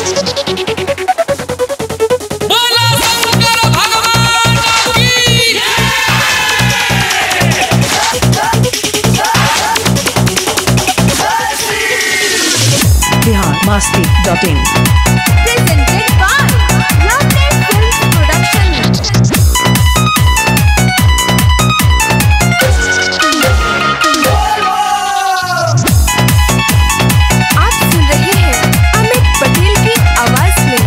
Masti.in. Presented by Lovely Films Production. आप सुन रहे हैं अमित पटेल की आवाज में।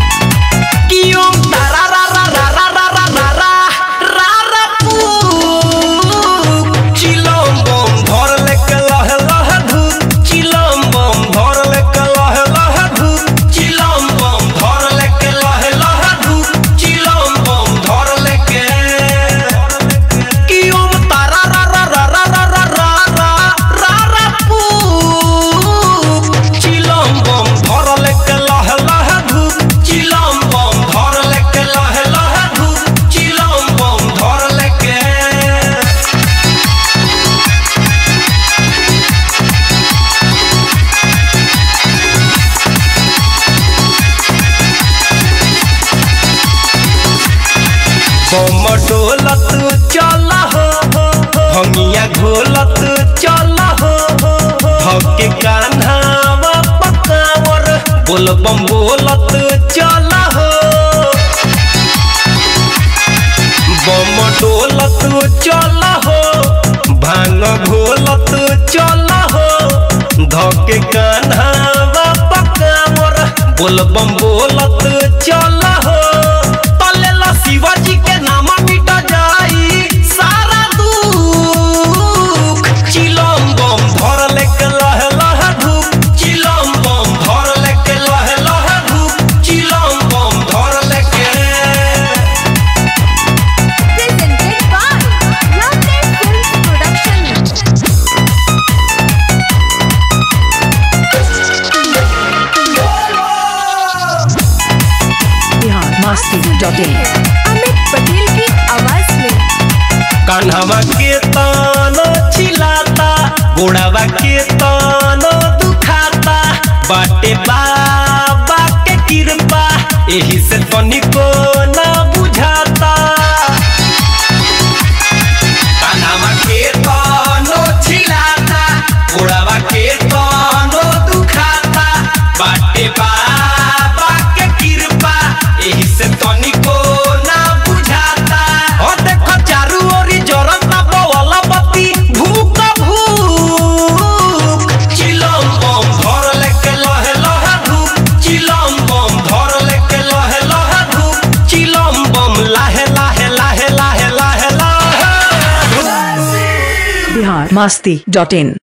बम डोलत चला हो हंगिया घोलत चला हो हके कान्हावा पकावर बोल बम बोलत चला हो बम डोलत चला हो भांग घोलत चला हो धके कान्हावा पकावर बोल बम बोलत चला हो शिवाजी के नामा मिटा जाई सारा दुख चिलम बम धर लेके लह लह धूप चिलम बम धर लेके लह लह धूप चिलम बम धर लेके। Presented by Lovely Films Production. Masti.in. Amit Patel की आवाज में। कान्हावा के तानो चिलाता गोड़ावा के तानो दुखाता बाटे बाबा के कृपा एही से तनिको ना बुझाता कान्हावा के तानो चिलाता गोड़ावा के तानो दुखाता बाटे बाबा के कृपा एही से तनिको ना बुझाता और देखो चारू ओरी जरता बवला बत्ती भूख भूख चिलम बम धर लेके लहे लहे धूप चिलम बम धर लेके लहे लहे धूप चिलम बम लाहे लाहे लाहे लाहे लाहे लाहे। Masti.in.